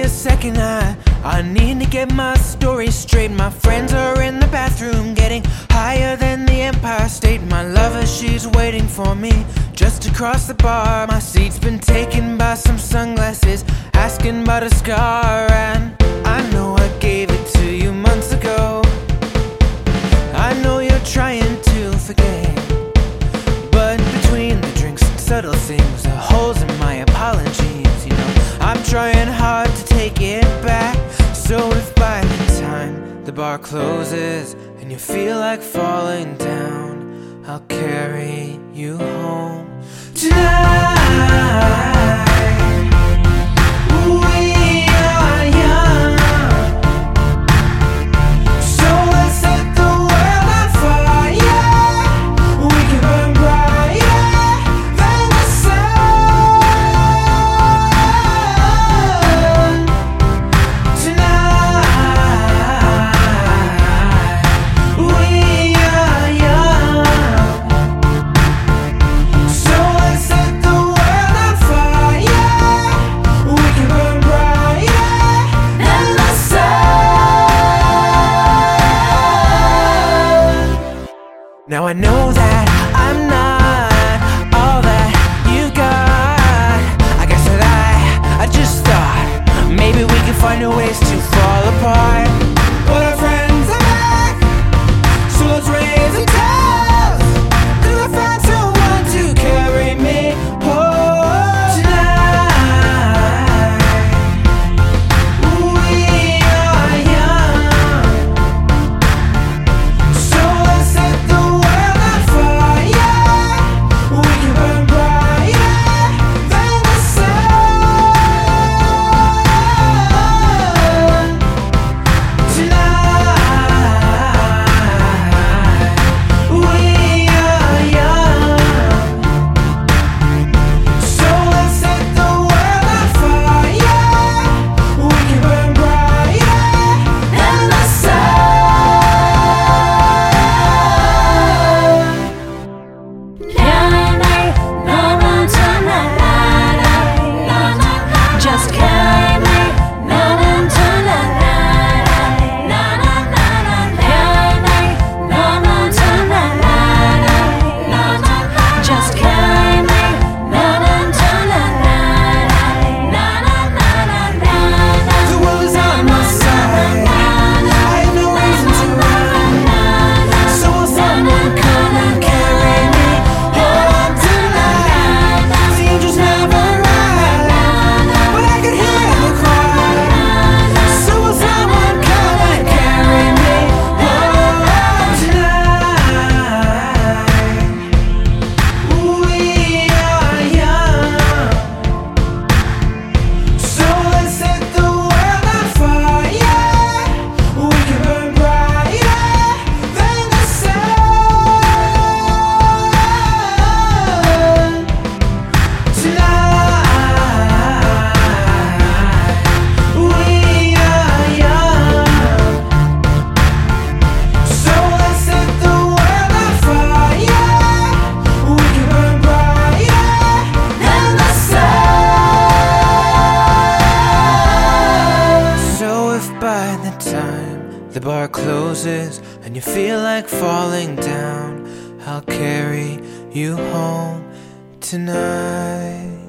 a second, I need to get my story straight. My friends are in the bathroom getting higher than the Empire State. My lover, she's waiting for me just across the bar. My seat's been taken by some sunglasses asking about a scar. And I know I gave it to you months ago. I know you're trying to forget, but between the drinks and subtle things, the holes in my apologies, you know, I'm trying hard to take it back. So if by the time the bar closes and you feel like falling down, I'll carry you home tonight. Now I know that I'm not all that you got. I guess that I just thought maybe we could find a ways to fall apart. But our friends are back, so let's raise a toast, 'cause I found someone to carry me home tonight. We are young, so let's set the the bar closes and you feel like falling down, I'll carry you home tonight.